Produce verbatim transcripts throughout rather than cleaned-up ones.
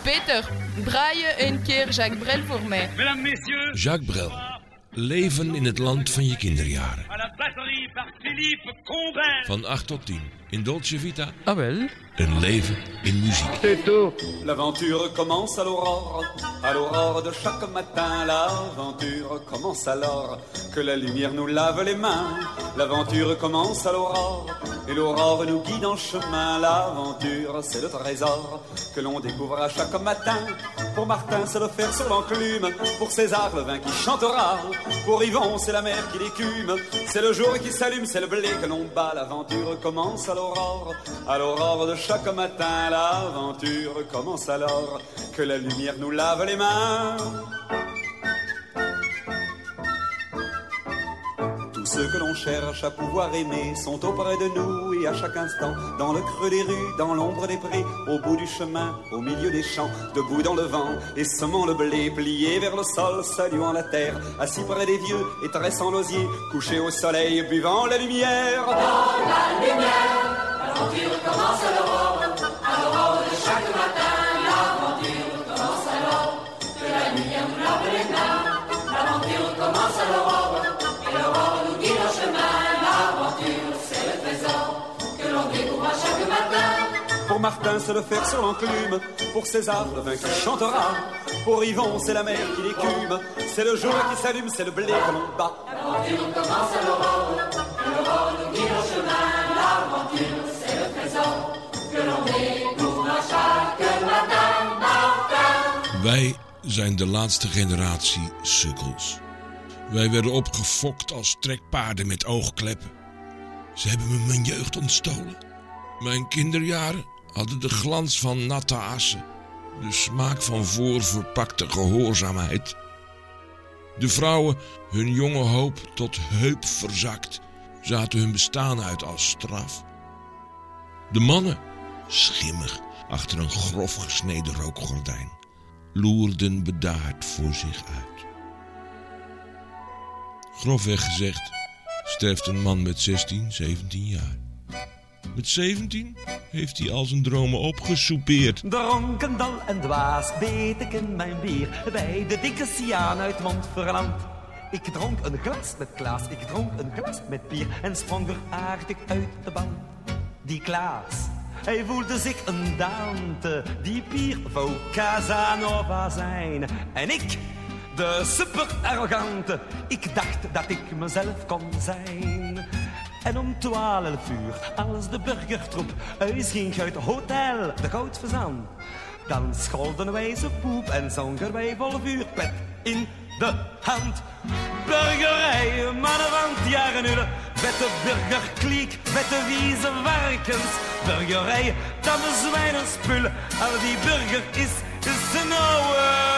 Peter, draai je een keer Jacques Brel voor mij. Jacques Brel. Leven in het land van je kinderjaren. Van acht tot tien. In Dolce Vita. Ah wel? Een leven in muziek. L'aventure commence à l'aurore, à l'aurore de chaque matin. L'aventure commence alors que la lumière nous lave les mains. L'aventure commence à l'aurore, et l'aurore nous guide en chemin. L'aventure, c'est le trésor que l'on découvre à chaque matin. Pour Martin, c'est le fer sur l'enclume. Pour César, le vin qui chantera. Pour Yvon, c'est la mer qui l'écume. C'est le jour qui s'allume, c'est le blé que l'on bat. L'aventure commence à l'aurore, à l'aurore de chaque matin. L'aventure commence alors que la lumière nous lave les mains. Tous ceux que l'on cherche à pouvoir aimer sont auprès de nous et à chaque instant, dans le creux des rues, dans l'ombre des prés, au bout du chemin, au milieu des champs, debout dans le vent et semant le blé, plié vers le sol, saluant la terre, assis près des vieux et tressant l'osier, couché au soleil, buvant la lumière. Dans la lumière, l'aventure commence à l'aurore, à l'aurore de chaque matin. L'aventure commence alors que la lumière nous lave les mains. L'aventure commence à l'aurore. L'aurore nous guide en chemin, l'aventure c'est le trésor que l'on découvre à chaque matin. Pour Martin c'est le fer sur l'enclume, pour César le vin qui chantera, pour Yvon c'est la mer qui l'écume, c'est le jour qui s'allume, c'est le blé que l'on bat. L'aventure commence à l'aurore, l'aurore nous guide en chemin, l'aventure c'est le trésor que l'on découvre à chaque matin. Martin. Wij zijn de laatste generatie sukkels. Wij werden opgefokt als trekpaarden met oogkleppen. Ze hebben me mijn jeugd ontstolen. Mijn kinderjaren hadden de glans van natte assen, de smaak van voorverpakte gehoorzaamheid. De vrouwen, hun jonge hoop tot heup verzakt, zaten hun bestaan uit als straf. De mannen, schimmig achter een grof gesneden rookgordijn, loerden bedaard voor zich uit. Grofweg gezegd sterft een man met zestien, zeventien jaar. Met zeventien heeft hij al zijn dromen opgesoupeerd. Dronken, dal en dwaas beet ik in mijn bier bij de dikke Siaan uit Montferland. Ik dronk een glas met Klaas, ik dronk een glas met bier en sprong er aardig uit de band. Die Klaas, hij voelde zich een daante, die Pier wou Casanova zijn. En ik, de super arrogante, ik dacht dat ik mezelf kon zijn. En om twaalf uur, als de burgertroep uitging uit het hotel de Goudvezaan, dan scholden wij ze poep en zongen wij vol vuur, pet in de hand. Burgerij, mannen van het jaren nul, vette burgerkliek, vette wieze varkens. Burgerij, tamme zwijnenspul, al die burger is, is een ouwe.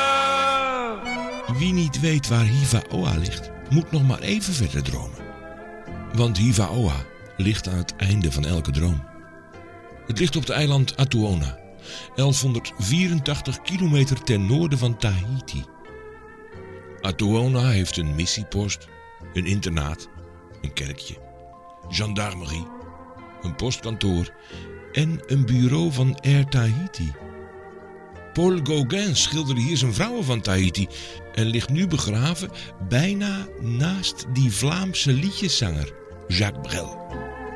Wie niet weet waar Hiva-Oa ligt, moet nog maar even verder dromen. Want Hiva-Oa ligt aan het einde van elke droom. Het ligt op het eiland Atuona, elfhonderdvierentachtig kilometer ten noorden van Tahiti. Atuona heeft een missiepost, een internaat, een kerkje, gendarmerie, een postkantoor en een bureau van Air Tahiti. Paul Gauguin schilderde hier zijn vrouwen van Tahiti en ligt nu begraven bijna naast die Vlaamse liedjeszanger Jacques Brel.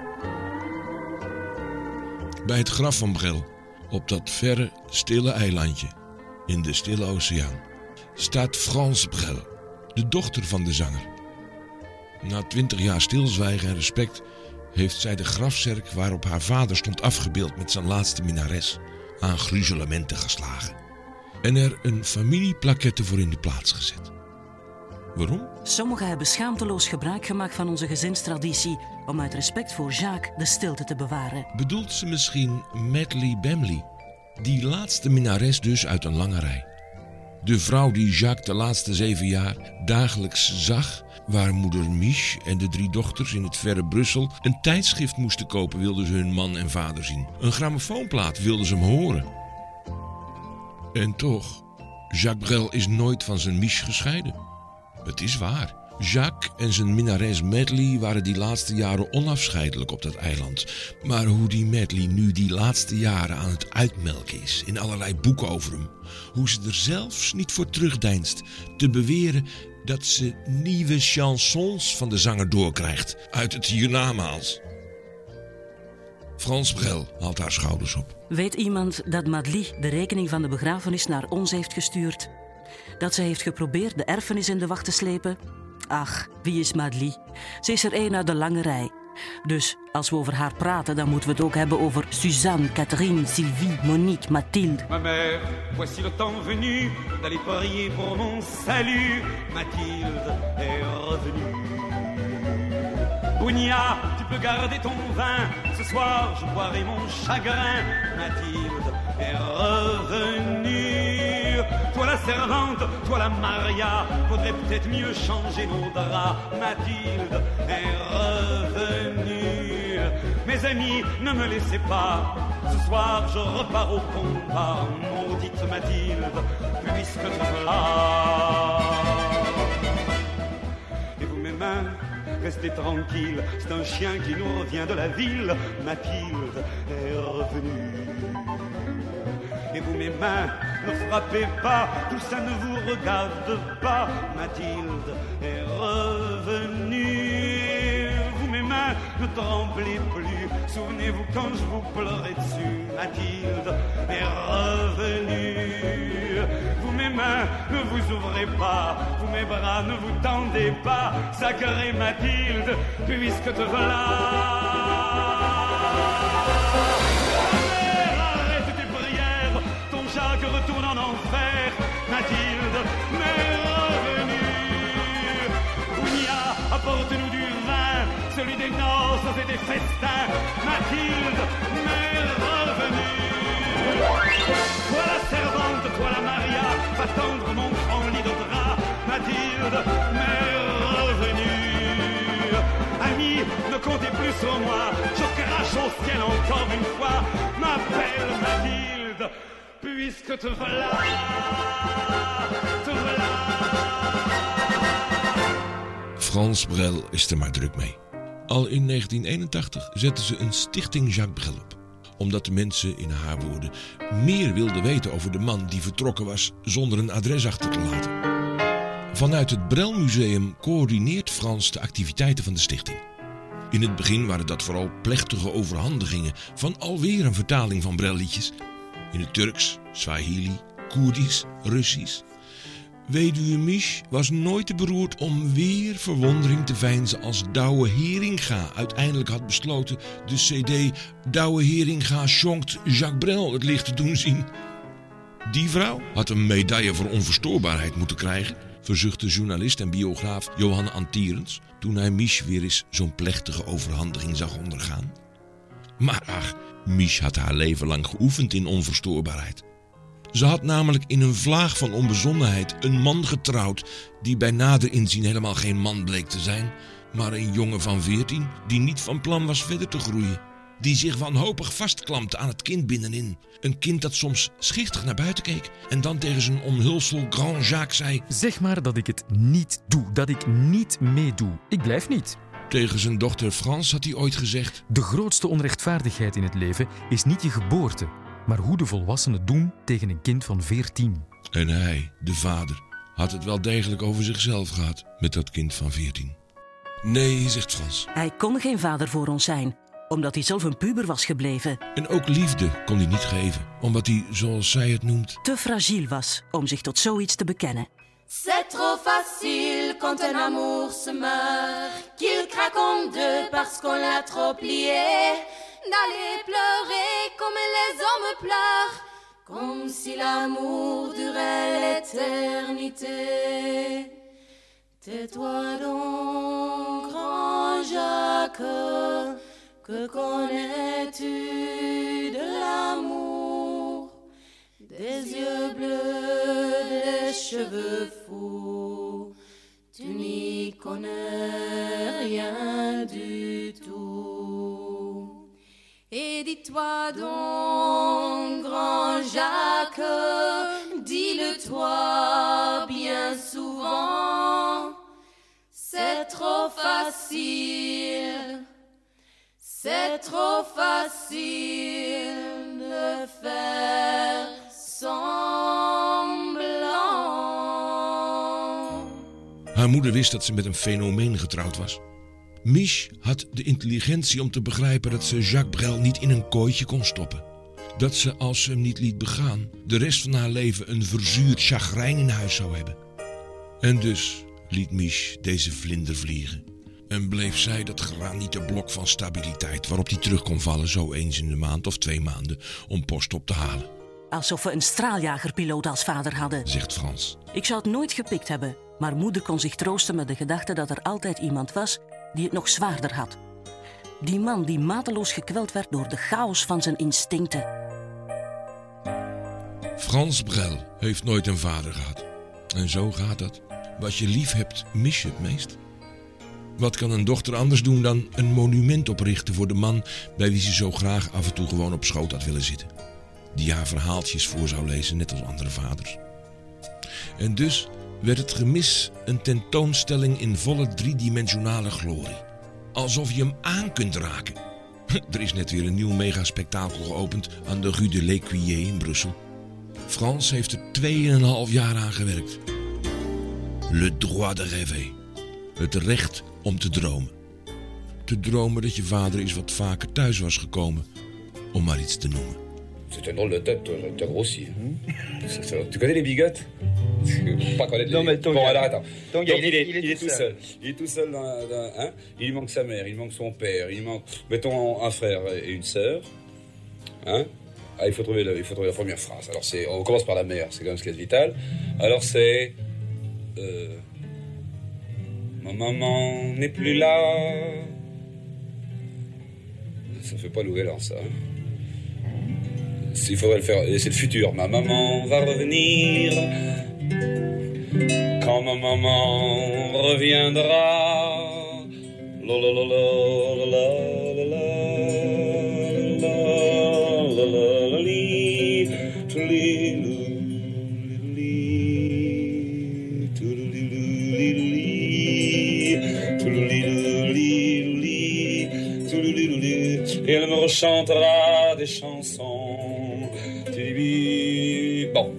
Bij het graf van Brel, op dat verre, stille eilandje in de Stille Oceaan, staat France Brel, de dochter van de zanger. Na twintig jaar stilzwijgen en respect heeft zij de grafzerk waarop haar vader stond afgebeeld met zijn laatste minares aan gruzelementen geslagen en er een familieplaquette voor in de plaats gezet. Waarom? Sommigen hebben schaamteloos gebruik gemaakt van onze gezinstraditie om uit respect voor Jacques de stilte te bewaren. Bedoelt ze misschien Medley Bemley, die laatste minares dus uit een lange rij? De vrouw die Jacques de laatste zeven jaar dagelijks zag, waar moeder Mich en de drie dochters in het verre Brussel een tijdschrift moesten kopen, wilden ze hun man en vader zien. Een grammofoonplaat wilden ze hem horen. En toch, Jacques Brel is nooit van zijn Mich gescheiden. Het is waar, Jacques en zijn minnares Medley waren die laatste jaren onafscheidelijk op dat eiland. Maar hoe die Medley nu die laatste jaren aan het uitmelken is in allerlei boeken over hem. Hoe ze er zelfs niet voor terugdeinst te beweren dat ze nieuwe chansons van de zanger doorkrijgt uit het hiernamaals. Frans Brel haalt haar schouders op. Weet iemand dat Madly de rekening van de begrafenis naar ons heeft gestuurd? Dat ze heeft geprobeerd de erfenis in de wacht te slepen? Ach, wie is Madly? Ze is er een uit de lange rij. Dus als we over haar praten, dan moeten we het ook hebben over Suzanne, Catherine, Sylvie, Monique, Mathilde. Ma mère, voici le temps venu d'aller prier pour mon salut. Mathilde est revenue. Bounia, tu peux garder ton vin. Ce soir, je boirai mon chagrin. Mathilde est revenue. Toi la servante, toi la Maria, faudrait peut-être mieux changer nos draps. Mathilde est revenue. Mes amis, ne me laissez pas. Ce soir, je repars au combat. Maudite Mathilde, puisque tu es là. Et vous, mes mains, restez tranquille, c'est un chien qui nous revient de la ville. Mathilde est revenue. Et vous, mes mains, ne frappez pas, tout ça ne vous regarde pas. Mathilde est revenue. Vous, mes mains, ne tremblez plus. Souvenez-vous quand je vous pleurais dessus. Mathilde est revenue. Vous, mes mains, ne vous ouvrez pas. Vous, mes bras, ne vous tendez pas. Sacrée Mathilde, puisque te voilà. Arrête tes prières, ton Jacques retourne en enfer. Mathilde m'est revenue. Bounia, apporte-nous du vin, celui des noces et des festins. Mathilde m'est revenue. Toi la servante, toi la Maria, va tendre mon grand lit de drap. Mathilde m'est revenue. Amis, ne comptez plus sur moi, je crache au ciel encore une fois. M'appelle Mathilde, puisque te voilà, te voilà. Frans Brel is er maar druk mee. Al in negentien eenentachtig zette ze een stichting Jacques Brel op. Omdat de mensen, in haar woorden, meer wilden weten over de man die vertrokken was zonder een adres achter te laten. Vanuit het Brel Museum coördineert Frans de activiteiten van de stichting. In het begin waren dat vooral plechtige overhandigingen van alweer een vertaling van Brelliedjes. In het Turks, Swahili, Koerdisch, Russisch. Weduwe Mich was nooit te beroerd om weer verwondering te veinzen als Douwe Heringa uiteindelijk had besloten de cd Douwe Heringa Zongt Jacques Brel het licht te doen zien. Die vrouw had een medaille voor onverstoorbaarheid moeten krijgen, verzuchtte journalist en biograaf Johan Antierens toen hij Mich weer eens zo'n plechtige overhandiging zag ondergaan. Maar ach, Mich had haar leven lang geoefend in onverstoorbaarheid. Ze had namelijk in een vlaag van onbezonnenheid een man getrouwd die bij nader inzien helemaal geen man bleek te zijn, maar een jongen van veertien die niet van plan was verder te groeien. Die zich wanhopig vastklampte aan het kind binnenin. Een kind dat soms schichtig naar buiten keek en dan tegen zijn omhulsel Grand Jacques zei: zeg maar dat ik het niet doe, dat ik niet meedoe. Ik blijf niet. Tegen zijn dochter Frans had hij ooit gezegd: de grootste onrechtvaardigheid in het leven is niet je geboorte, maar hoe de volwassenen doen tegen een kind van veertien. En hij, de vader, had het wel degelijk over zichzelf gehad met dat kind van veertien. Nee, zegt Frans. Hij kon geen vader voor ons zijn, omdat hij zelf een puber was gebleven. En ook liefde kon hij niet geven, omdat hij, zoals zij het noemt, te fragiel was om zich tot zoiets te bekennen. C'est trop facile quand un amour se meurt, qu'il craque en deux parce qu'on l'a trop plié, d'aller pleurer comme les hommes pleurent, comme si l'amour durait l'éternité. Tais-toi donc, grand Jacques, que connais-tu de l'amour? Des yeux bleus, des cheveux fous, tu n'y connais rien du tout. Et dis-toi donc, grand Jacques, dis-le toi bien souvent, C'est trop facile, c'est trop facile de faire semblant. Haar moeder wist dat ze met een fenomeen getrouwd was. Mich had de intelligentie om te begrijpen dat ze Jacques Brel niet in een kooitje kon stoppen. Dat ze, als ze hem niet liet begaan, de rest van haar leven een verzuurd chagrijn in huis zou hebben. En dus liet Mich deze vlinder vliegen. En bleef zij dat granieten blok van stabiliteit waarop die terug kon vallen zo eens in de maand of twee maanden om post op te halen. Alsof we een straaljagerpiloot als vader hadden, zegt Frans. Ik zou het nooit gepikt hebben, maar moeder kon zich troosten met de gedachte dat er altijd iemand was die het nog zwaarder had. Die man die mateloos gekweld werd door de chaos van zijn instincten. Frans Brel heeft nooit een vader gehad. En zo gaat dat. Wat je lief hebt, mis je het meest. Wat kan een dochter anders doen dan een monument oprichten voor de man bij wie ze zo graag af en toe gewoon op schoot had willen zitten? Die haar verhaaltjes voor zou lezen, net als andere vaders. En dus werd het gemis een tentoonstelling in volle driedimensionale glorie. Alsof je hem aan kunt raken. Er is net weer een nieuw megaspectakel geopend aan de Rue de l'Écuyer in Brussel. Frans heeft er tweeënhalf jaar aan gewerkt. Le droit de rêver. Het recht om te dromen. Te dromen dat je vader eens wat vaker thuis was gekomen, om maar iets te noemen. C'est un drôle de tête, t'as grossi. Tu connais les bigotes? Pas connaître non, les... mais Bon, gars, alors attends. ton Donc, gars, il, est, il est il est tout tout seul. seul. Il est tout seul dans, dans hein? Il manque sa mère, il manque son père, il manque, mettons, un frère et une sœur. Hein? Ah, il faut trouver le, il faut trouver la première phrase. Alors c'est, on commence par la mère, c'est quand même ce qui est vital. Alors c'est, euh, ma maman n'est plus là. Ça fait pas Louis ça. Hein? Il faudrait le faire, c'est le futur. Ma maman va revenir. Quand ma maman reviendra. La la la la la la la la la la la li, li, li, et elle me rechantera des chansons. Bon.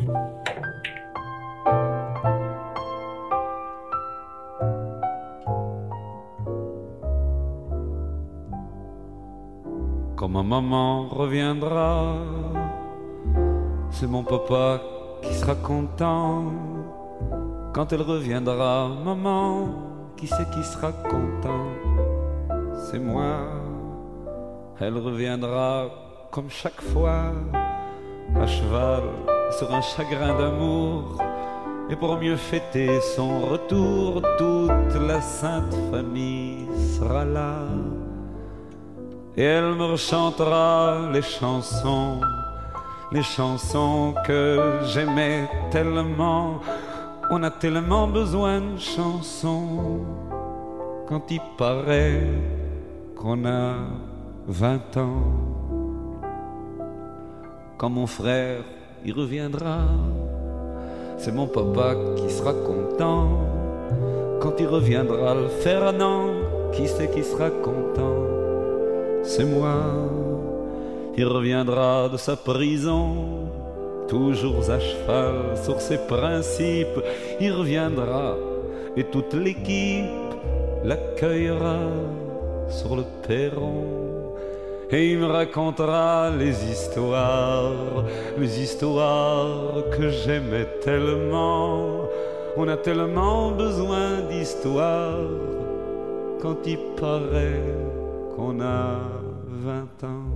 Quand ma maman reviendra, c'est mon papa qui sera content. Quand elle reviendra, maman, qui c'est qui sera content? C'est moi. Elle reviendra comme chaque fois, à cheval sur un chagrin d'amour. Et pour mieux fêter son retour, toute la sainte famille sera là. Et elle me rechantera les chansons, les chansons que j'aimais tellement. On a tellement besoin de chansons quand il paraît qu'on a vingt ans. Quand mon frère y reviendra, c'est mon papa qui sera content. Quand il reviendra le faire un an, qui c'est qui sera content? C'est moi. Il reviendra de sa prison, toujours à cheval sur ses principes. Il reviendra et toute l'équipe l'accueillera sur le perron. Et il me racontera les histoires, les histoires que j'aimais tellement. On a tellement besoin d'histoires quand il paraît qu'on a vingt ans.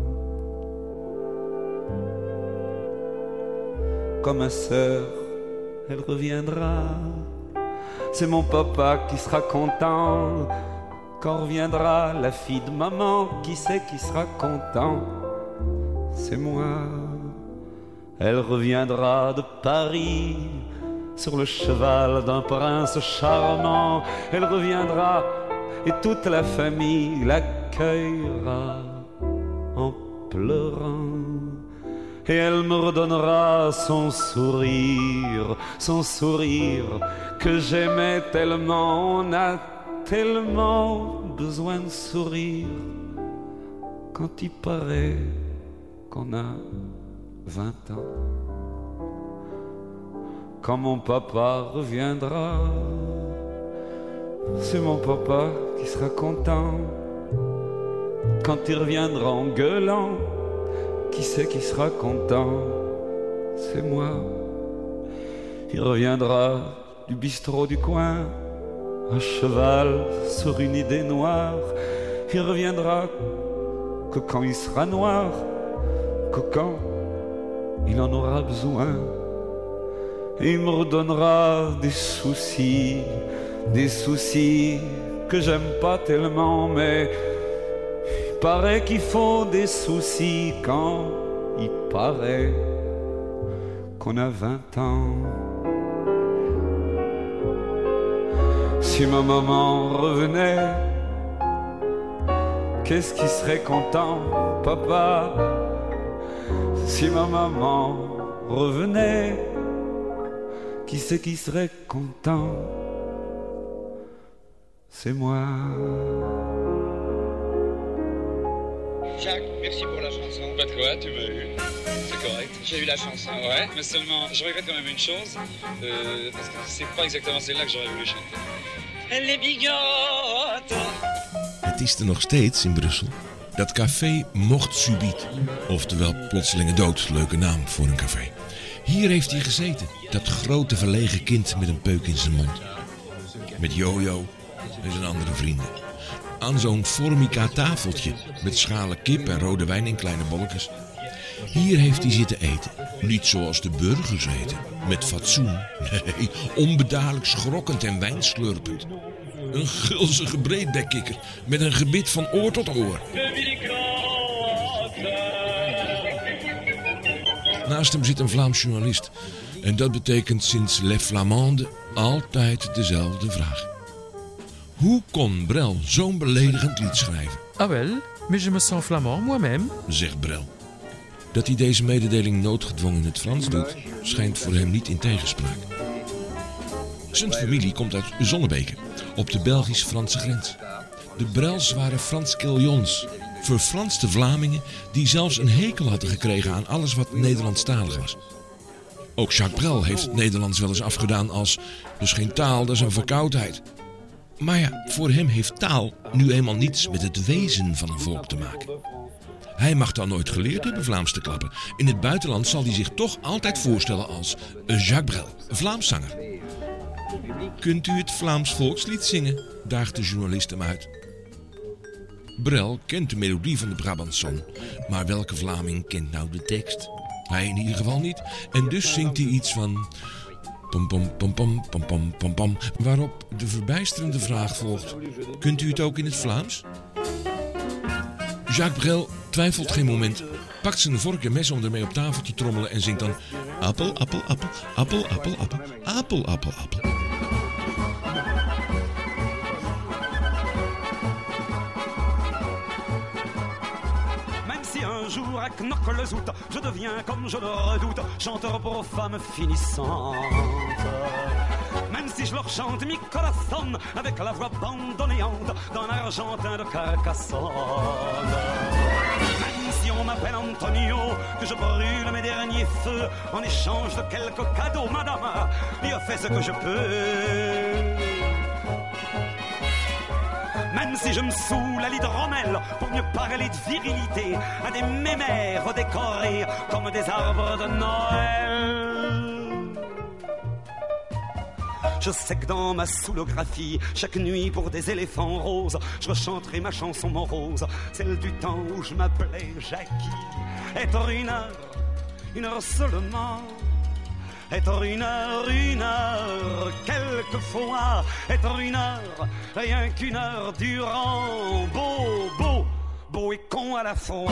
Comme ma sœur, elle reviendra. C'est mon papa qui sera content. Quand reviendra la fille de maman, qui c'est qui sera content? C'est moi. Elle reviendra de Paris sur le cheval d'un prince charmant. Elle reviendra et toute la famille l'accueillera en pleurant. Et elle me redonnera son sourire, son sourire que j'aimais tellement. On a tellement besoin de sourire quand il paraît qu'on a vingt ans. Quand mon papa reviendra, c'est mon papa qui sera content. Quand il reviendra en gueulant, qui c'est qui sera content? C'est moi. Il reviendra du bistrot du coin, à cheval sur une idée noire. Il reviendra que quand il sera noir, que quand il en aura besoin. Et il me redonnera des soucis, des soucis que j'aime pas tellement, mais il paraît qu'il faut des soucis quand il paraît qu'on a vingt ans. Si ma maman revenait, qu'est-ce qui serait content, papa? Si ma maman revenait, qui c'est qui serait content? C'est moi. Jacques, merci pour la chanson. Pas de quoi, tu m'as eu. C'est correct. J'ai eu la chanson. Ouais, mais seulement, je regrette quand même une chose, euh, parce que c'est pas exactement celle-là que j'aurais voulu chanter. Elle est bigote. Het is er nog steeds in Brussel. Dat café Mort Subite. Oftewel plotselinge dood, leuke naam voor een café. Hier heeft hij gezeten, dat grote verlegen kind met een peuk in zijn mond. Met Jojo en zijn andere vrienden. Aan zo'n formica tafeltje met schalen kip en rode wijn in kleine bolletjes. Hier heeft hij zitten eten. Niet zoals de burgers eten, met fatsoen. Nee, onbedaarlijk schrokkend en wijnslurpend. Een gulzige breedbekkikker met een gebit van oor tot oor. Naast hem zit een Vlaams journalist. En dat betekent sinds Les Flamandes altijd dezelfde vraag. Hoe kon Brel zo'n beledigend lied schrijven? Ah wel, mais je me sens flamand moi-même, zegt Brel. Dat hij deze mededeling noodgedwongen in het Frans doet, schijnt voor hem niet in tegenspraak. Zijn familie komt uit Zonnebeke, op de Belgisch-Franse grens. De Brels waren Franskilions, verfranste Vlamingen die zelfs een hekel hadden gekregen aan alles wat Nederlandstalig was. Ook Jacques Brel heeft het Nederlands wel eens afgedaan als dus geen taal, dat is een verkoudheid. Maar ja, voor hem heeft taal nu eenmaal niets met het wezen van een volk te maken. Hij mag dan nooit geleerd hebben Vlaams te klappen. In het buitenland zal hij zich toch altijd voorstellen als Jacques Brel, Vlaams zanger. Kunt u het Vlaams volkslied zingen? Daagt de journalist hem uit. Brel kent de melodie van de Brabançon, maar welke Vlaming kent nou de tekst? Hij in ieder geval niet. En dus zingt hij iets van pom pom pom pom pom pom pom pom, waarop de verbijsterende vraag volgt: kunt u het ook in het Vlaams? Jacques Brel twijfelt geen moment, pakt zijn vork en mes om ermee op tafel te trommelen en zingt dan appel, appel, appel, appel, appel, appel, appel, appel, appel. À Knokke-le-Zout, je deviens comme je le redoute, chanteur pour femmes finissantes. Même si je leur chante mi corazon avec la voix bandonnéante d'un argentin de Carcassonne. Même si on m'appelle Antonio, que je brûle mes derniers feux en échange de quelques cadeaux, madame, je fais ce que je peux. Même si je me saoule à l'hydromel pour mieux parler de virilité à des mémères décorés comme des arbres de Noël. Je sais que dans ma soulographie, chaque nuit pour des éléphants roses, je rechanterai ma chanson morose, celle du temps où je m'appelais Jackie. Être une heure, une heure seulement. Être une heure, une heure, quelquefois, être une heure, rien qu'une heure durant, beau, beau, beau et con à la fois.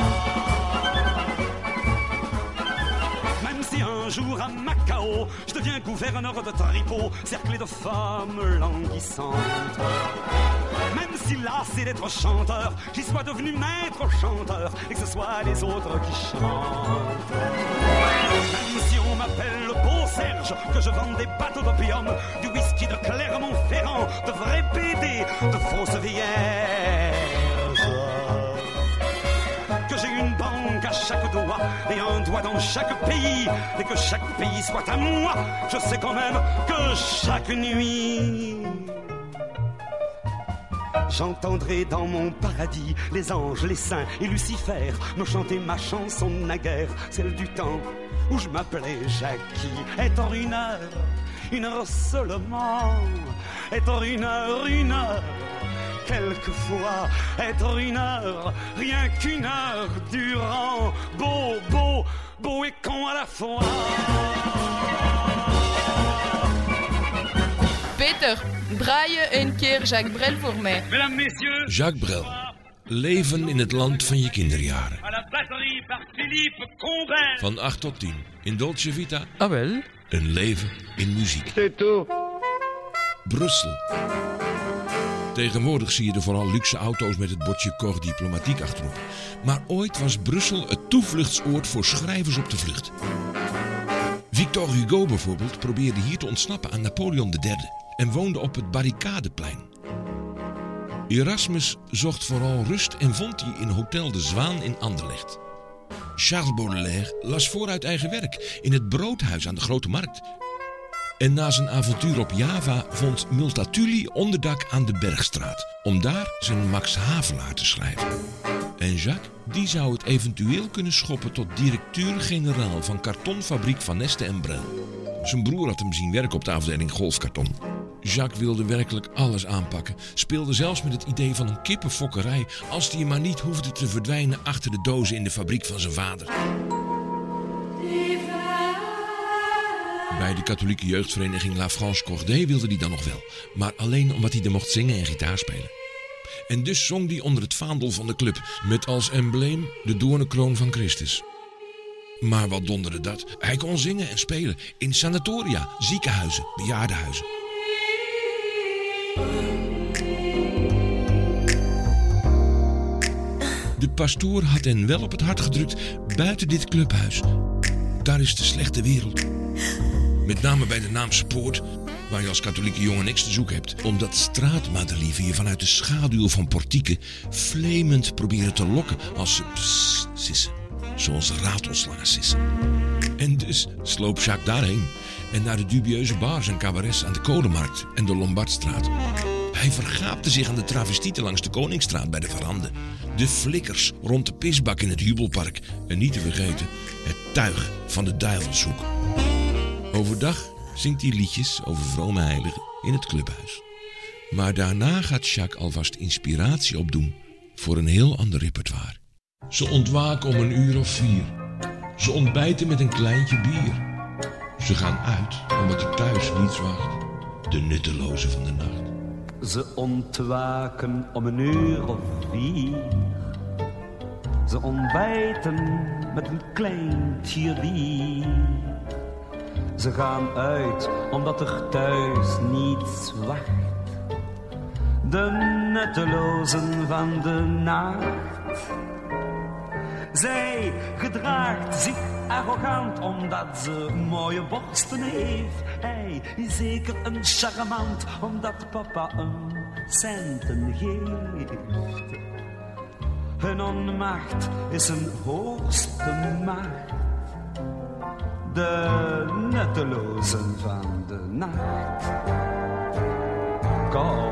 Même si un jour à Macao, je deviens gouverneur de tripot, cerclé de femmes languissantes. Même si lassé d'être chanteur, j'y sois devenu maître chanteur et que ce soit les autres qui chantent. Même si on m'appelle le beau cerf vierge, que je vende des bateaux d'opium, du whisky de Clermont-Ferrand, de vrais B D, de fausses vierges. Que j'ai une banque à chaque doigt et un doigt dans chaque pays, et que chaque pays soit à moi, je sais quand même que chaque nuit j'entendrai dans mon paradis les anges, les saints et Lucifer me chanter ma chanson naguère, celle du temps où je m'appelais Jackie. Est-en une heure, une heure seulement, est-en une heure, une heure, quelquefois, être une heure, rien qu'une heure durant, beau, beau, beau et con à la fois. Peter, draai je een keer Jacques Brel voor mij. Mesdames, messieurs. Jacques Brel. Leven in het land van je kinderjaren. Van acht tot tien. In Dolce Vita. Ah wel. Een leven in muziek. Brussel. Tegenwoordig zie je er vooral luxe auto's met het bordje Corps Diplomatique achterop. Maar ooit was Brussel het toevluchtsoord voor schrijvers op de vlucht. Victor Hugo bijvoorbeeld probeerde hier te ontsnappen aan Napoleon de derde en woonde op het Barricadeplein. Erasmus zocht vooral rust en vond die in Hotel de Zwaan in Anderlecht. Charles Baudelaire las vooruit eigen werk in het Broodhuis aan de Grote Markt. En na zijn avontuur op Java vond Multatuli onderdak aan de Bergstraat, om daar zijn Max Havelaar te schrijven. En Jacques, die zou het eventueel kunnen schoppen tot directeur-generaal van kartonfabriek Van Neste en Brel. Zijn broer had hem zien werken op de afdeling golfkarton. Jacques wilde werkelijk alles aanpakken, speelde zelfs met het idee van een kippenfokkerij als hij maar niet hoefde te verdwijnen achter de dozen in de fabriek van zijn vader. Bij de katholieke jeugdvereniging La France Cordée wilde hij dan nog wel, maar alleen omdat hij er mocht zingen en gitaar spelen. En dus zong hij onder het vaandel van de club, met als embleem de doornenkroon van Christus. Maar wat donderde dat? Hij kon zingen en spelen in sanatoria, ziekenhuizen, bejaardenhuizen. De pastoor had hen wel op het hart gedrukt buiten dit clubhuis. Daar is de slechte wereld. Met name bij de Naamse Poort, waar je als katholieke jongen niks te zoeken hebt. Omdat straatmadelieven je vanuit de schaduw van portieken flemend proberen te lokken als ze pssst sissen. Zoals ratelslangen sissen. En dus sloop Jacques daarheen en naar de dubieuze bars en cabarets aan de Kolenmarkt en de Lombardstraat. Hij vergaapte zich aan de travestieten langs de Koningsstraat bij de Verande. De flikkers rond de pisbak in het Jubelpark. En niet te vergeten, het tuig van de duivelshoek. Overdag zingt hij liedjes over vrome heiligen in het clubhuis. Maar daarna gaat Jacques alvast inspiratie opdoen voor een heel ander repertoire. Ze ontwaken om een uur of vier. Ze ontbijten met een kleintje bier. Ze gaan uit omdat er thuis niets wacht. De nutteloze van de nacht. Ze ontwaken om een uur of vier. Ze ontbijten met een kleintje bier. Ze gaan uit omdat er thuis niets wacht. De nuttelozen van de nacht. Zij gedraagt zich arrogant omdat ze mooie borsten heeft. Hij is zeker een charmant omdat papa een centen geeft. Hun onmacht is een hoogste macht. De nuttelozen van de nacht. Kom,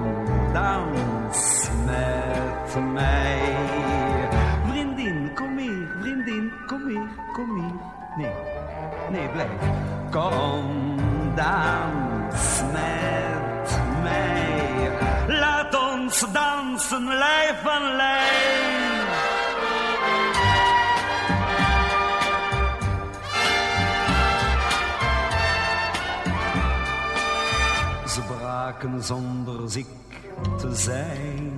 dans met mij. Vriendin, kom hier, vriendin, kom hier, kom hier. Nee, nee, blijf. Kom, dans met mij. Laat ons dansen, lijf aan lijf. Ze braken zonder ziek te zijn.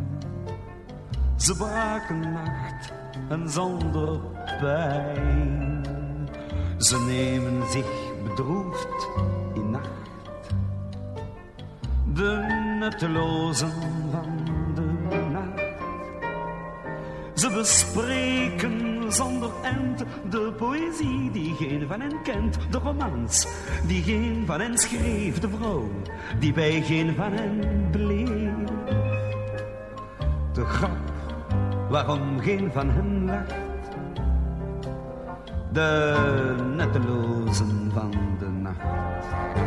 Ze braken nacht en zonder pijn. Ze nemen zich bedroefd in nacht. De nuttelozen van de nacht. Ze Ze bespreken zonder end de poëzie die geen van hen kent. De romans die geen van hen schreef. De vrouw die bij geen van hen bleef. De grap waarom geen van hen lacht. De nettelozen van de nacht.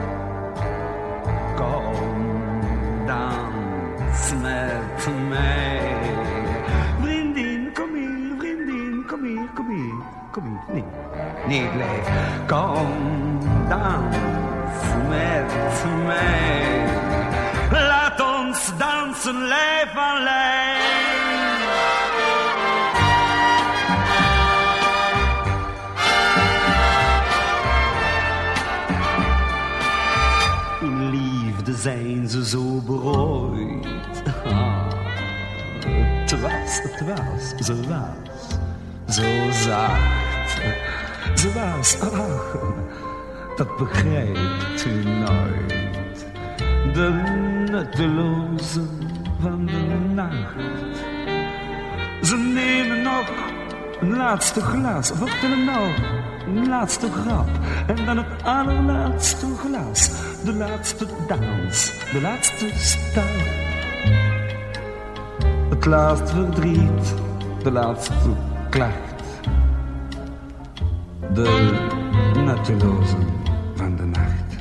Kom, dans met mij. Vriendin, kom hier, vriendin, kom hier, kom hier, kom hier. Nee, nee, blijf. Kom, dans met mij. Laat ons dansen, lijf aan lijf. In liefde zijn ze zo berooid. Ah, het was, het was, ze was zo zacht. Ze was, ach, dat begrijpt u nooit. De nuttelozen van de nacht. Ze nemen nog een laatste glas, vertellen nog een laatste grap. En dan het allerlaatste glas, de laatste dans, de laatste stap. Het laatste verdriet, de laatste klacht. De nuttelozen van de nacht.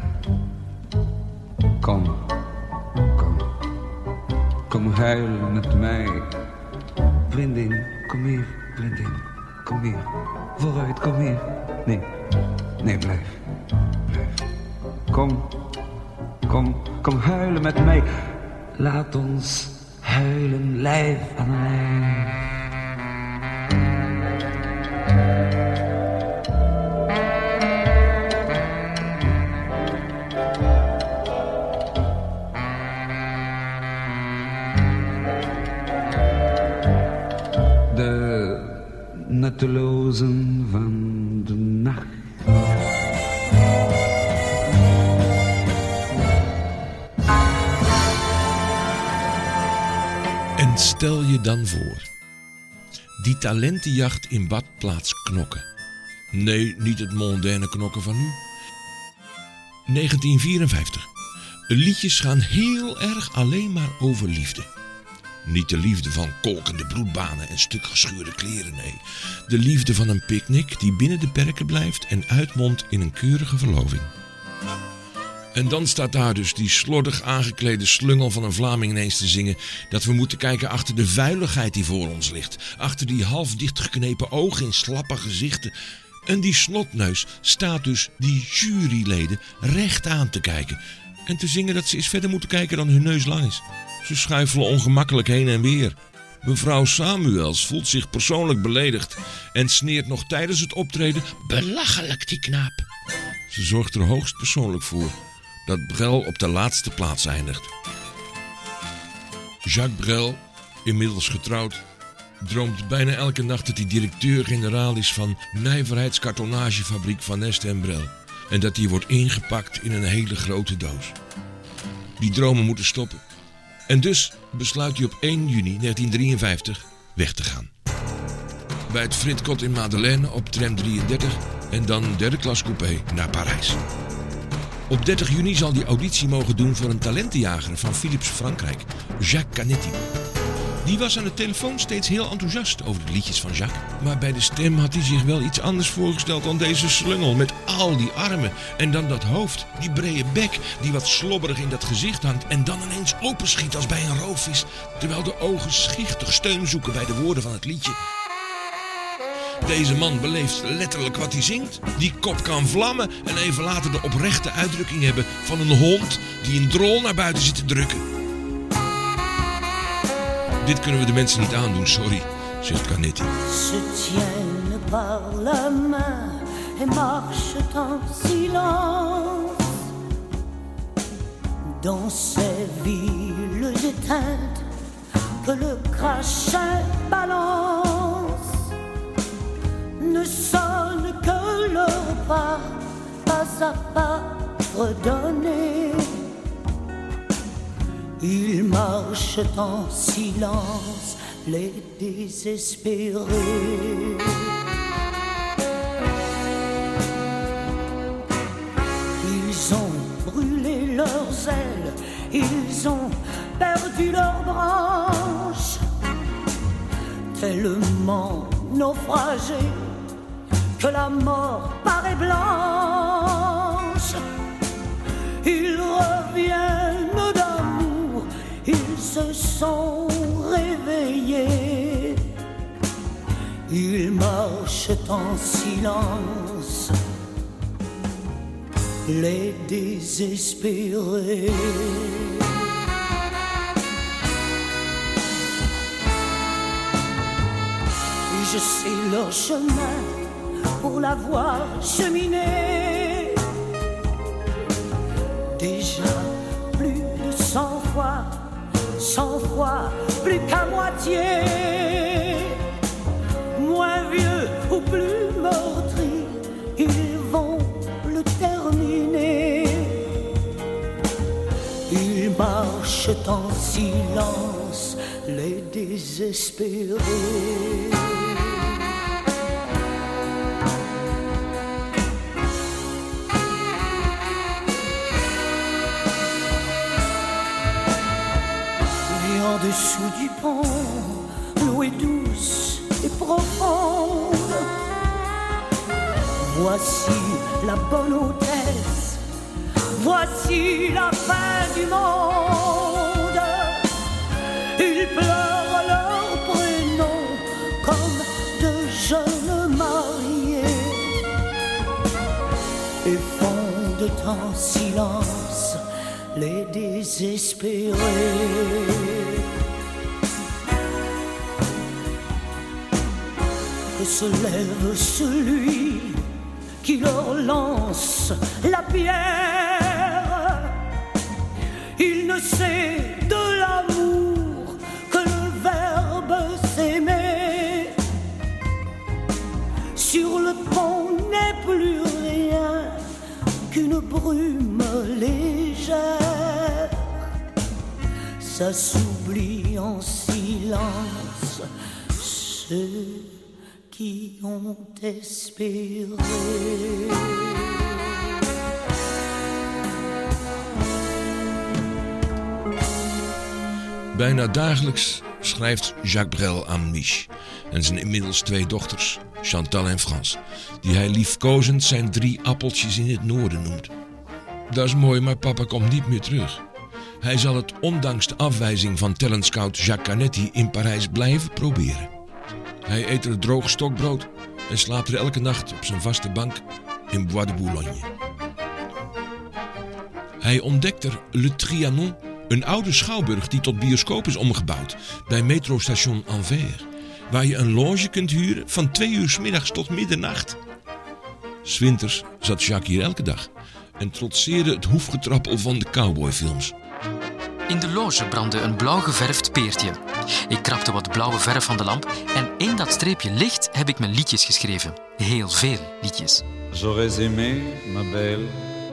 Kom, kom, kom huilen met mij. Vriendin, kom hier, vriendin, kom hier. Vooruit, kom hier. Nee, nee, blijf, blijf. Kom, kom, kom huilen met mij. Laat ons huilen lijf aan lijf. Nuttelozen van de nacht. En stel je dan voor, die talentenjacht in badplaats Knokke. Nee, niet het mondaine knokken van nu. negentien vierenvijftig. Liedjes gaan heel erg alleen maar over liefde. Niet de liefde van kolkende bloedbanen en stuk gescheurde kleren, nee. De liefde van een picknick die binnen de perken blijft en uitmondt in een keurige verloving. En dan staat daar dus die slordig aangeklede slungel van een Vlaming ineens te zingen dat we moeten kijken achter de vuiligheid die voor ons ligt. Achter die half dichtgeknepen ogen in slappe gezichten. En die snotneus staat dus die juryleden recht aan te kijken. En te zingen dat ze eens verder moeten kijken dan hun neus lang is. Ze schuifelen ongemakkelijk heen en weer. Mevrouw Samuels voelt zich persoonlijk beledigd en sneert nog tijdens het optreden belachelijk die knaap. Ze zorgt er hoogst persoonlijk voor dat Brel op de laatste plaats eindigt. Jacques Brel, inmiddels getrouwd, droomt bijna elke nacht dat hij directeur-generaal is van nijverheidskartonagefabriek Van Nest en Brel. En dat hij wordt ingepakt in een hele grote doos. Die dromen moeten stoppen. En dus besluit hij op één juni negentien drieënvijftig weg te gaan. Bij het Fritkot in Madeleine op tram drieëndertig en dan derde klas coupé naar Parijs. Op dertig juni zal hij auditie mogen doen voor een talentenjager van Philips Frankrijk, Jacques Canetti. Die was aan de telefoon steeds heel enthousiast over de liedjes van Jacques. Maar bij de stem had hij zich wel iets anders voorgesteld dan deze slungel met al die armen. En dan dat hoofd, die brede bek die wat slobberig in dat gezicht hangt. En dan ineens openschiet als bij een roofvis. Terwijl de ogen schichtig steun zoeken bij de woorden van het liedje. Deze man beleeft letterlijk wat hij zingt. Die kop kan vlammen en even later de oprechte uitdrukking hebben van een hond die een drol naar buiten zit te drukken. Dit kunnen we de mensen niet aandoen, sorry, zegt Canetti. Se tiennent par la main et marchent en silence dans ces villes éteintes que le crachin balance. Ne sonne que leur pas, pas à pas redonné. Ils marchent en silence, les désespérés. Ils ont brûlé leurs ailes, ils ont perdu leurs branches, tellement naufragés que la mort paraît blanche. Ils reviennent d'amour, ils se sont réveillés. Ils marchent en silence, les désespérés. Et je sais leur chemin pour l'avoir cheminé. Déjà plus de cent fois, cent fois plus qu'à moitié. Moins vieux ou plus meurtris, ils vont le terminer. Ils marchent en silence, les désespérés. En dessous du pont, l'eau est douce et profonde. Voici la bonne hôtesse, voici la fin du monde. Ils pleurent leur prénom comme de jeunes mariés et fondent en silence les désespérés. Que se lève celui qui leur lance la pierre. Il ne sait de l'amour que le verbe s'aimer. Sur le pont n'est plus rien qu'une brume légère. Ça s'oublie en silence ceux qui ont espéré. Bijna dagelijks schrijft Jacques Brel aan Mich en zijn inmiddels twee dochters, Chantal en France, die hij liefkozend zijn drie appeltjes in het noorden noemt. Dat is mooi, maar papa komt niet meer terug. Hij zal het ondanks de afwijzing van talentscout Jacques Canetti in Parijs blijven proberen. Hij eet er droog stokbrood en slaapt er elke nacht op zijn vaste bank in Bois de Boulogne. Hij ontdekt er Le Trianon, een oude schouwburg die tot bioscoop is omgebouwd bij metrostation Anvers, waar je een loge kunt huren van twee uur 's middags tot middernacht. 'S Winters zat Jacques hier elke dag en trotseerde het hoefgetrappel van de cowboyfilms. In de loge brandde een blauw geverfd peertje. Ik krabde wat blauwe verf van de lamp en in dat streepje licht heb ik mijn liedjes geschreven. Heel veel liedjes. J'aurais aimé, ma belle,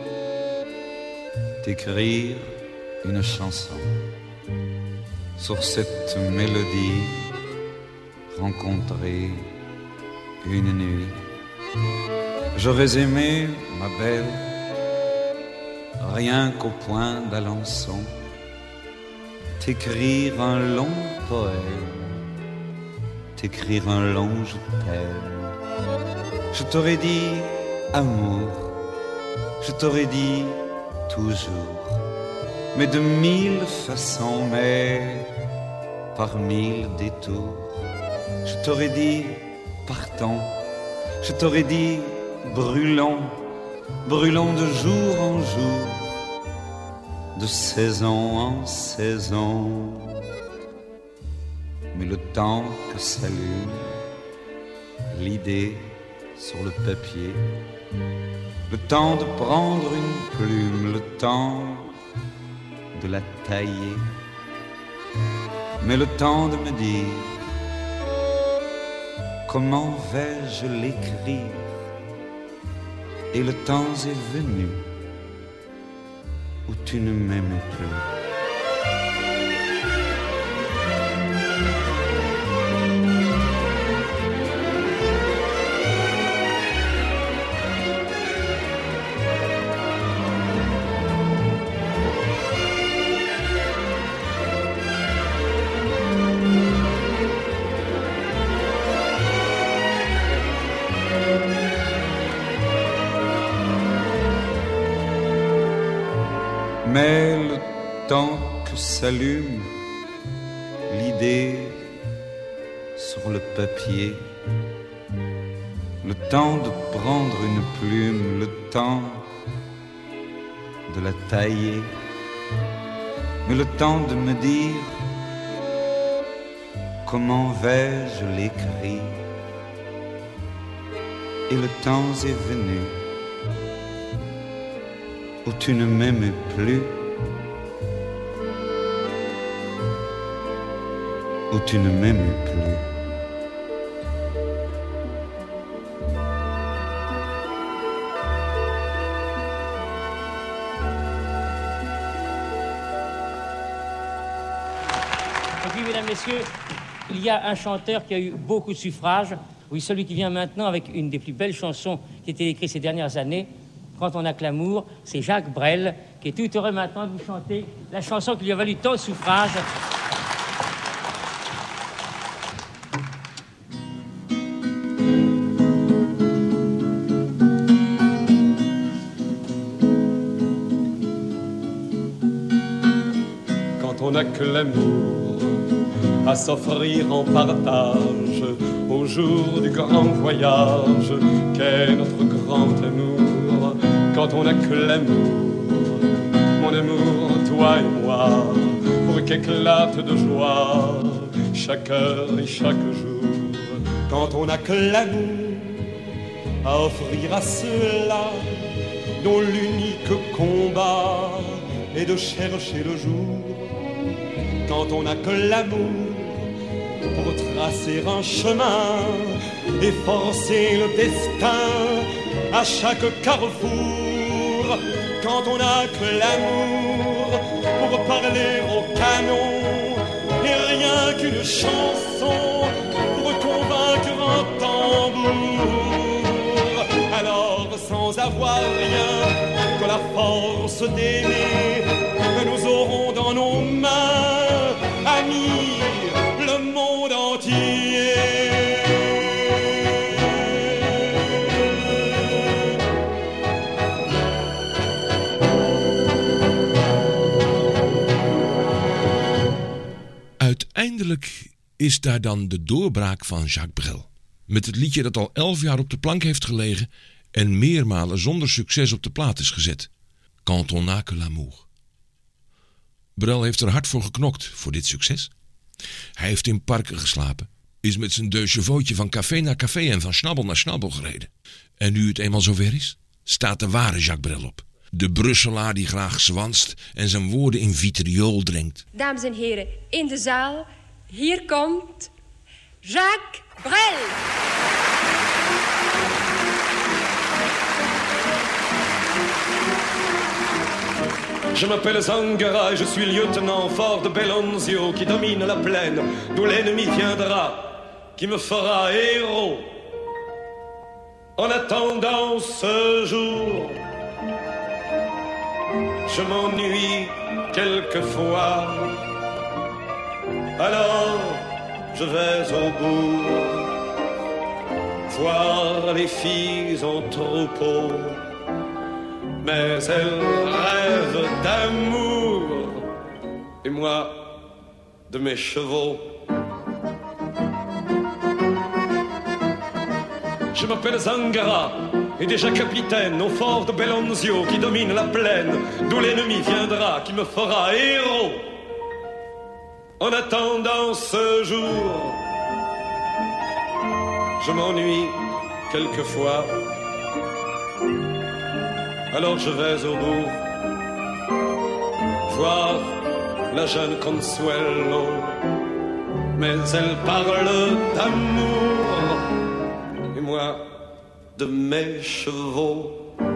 t'écrire une chanson sur cette mélodie rencontrée une nuit. J'aurais aimé, ma belle, rien qu'au point d'Alençon, t'écrire un long poème, t'écrire un long je t'aime. Je t'aurais dit amour, je t'aurais dit toujours, mais de mille façons, mais par mille détours. Je t'aurais dit partons, je t'aurais dit brûlons, brûlons de jour en jour, de saison en saison. Mais le temps que s'allume l'idée sur le papier, le temps de prendre une plume, le temps de la tailler, mais le temps de me dire comment vais-je l'écrire. Et le temps est venu où tu ne m'aimais plus. Mais le temps que s'allume l'idée sur le papier, le temps de prendre une plume, le temps de la tailler, mais le temps de me dire comment vais-je l'écrire. Et le temps est venu où tu ne m'aimais plus, où tu ne m'aimais plus. Et puis, mesdames, messieurs, il y a un chanteur qui a eu beaucoup de suffrages. Oui, celui qui vient maintenant avec une des plus belles chansons qui a été écrite ces dernières années, Quand on a que l'amour, c'est Jacques Brel, qui est tout heureux maintenant de vous chanter la chanson qui lui a valu tant de suffrages. Quand on n'a que l'amour à s'offrir en partage au jour du grand voyage qu'est notre grand amour. Quand on n'a que l'amour, mon amour, toi et moi, pour qu'éclate de joie chaque heure et chaque jour. Quand on n'a que l'amour à offrir à ceux-là dont l'unique combat est de chercher le jour. Quand on n'a que l'amour pour tracer un chemin et forcer le destin à chaque carrefour. Quand on n'a que l'amour pour parler au canon et rien qu'une chanson pour convaincre un tambour. Alors sans avoir rien que la force d'aimer, nous aurons dans nos mains, amis, le monde entier. Uiteindelijk is daar dan de doorbraak van Jacques Brel. Met het liedje dat al elf jaar op de plank heeft gelegen en meermalen zonder succes op de plaat is gezet. Quand on n'a que l'amour. Brel heeft er hard voor geknokt, voor dit succes. Hij heeft in parken geslapen, is met zijn deux chevauxtje van café naar café en van schnabbel naar schnabbel gereden. En nu het eenmaal zover is, staat de ware Jacques Brel op. De Brusselaar die graag zwanst en zijn woorden in vitriool drenkt. Dames en heren, in de zaal, hier komt Jacques Brel. Je m'appelle Zangara et je suis lieutenant fort de Belonzio qui domine la plaine, d'où l'ennemi viendra, qui me fera héros. En attendant ce jour, je m'ennuie quelquefois, alors je vais au bourg voir les filles en troupeau. Mais elles rêvent d'amour et moi de mes chevaux. Je m'appelle Zangara et déjà capitaine au fort de Belonzio qui domine la plaine, d'où l'ennemi viendra, qui me fera héros. En attendant ce jour, je m'ennuie quelquefois, alors je vais au bout voir la jeune Consuelo, mais elle parle d'amour et moi de mes chevaux.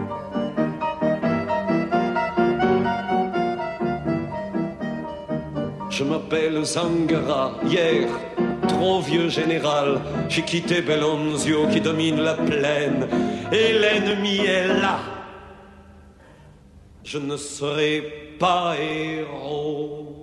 Je m'appelle Zangara, hier, trop vieux général, j'ai quitté Belonzio qui domine la plaine, et l'ennemi est là. Je ne serai pas héros.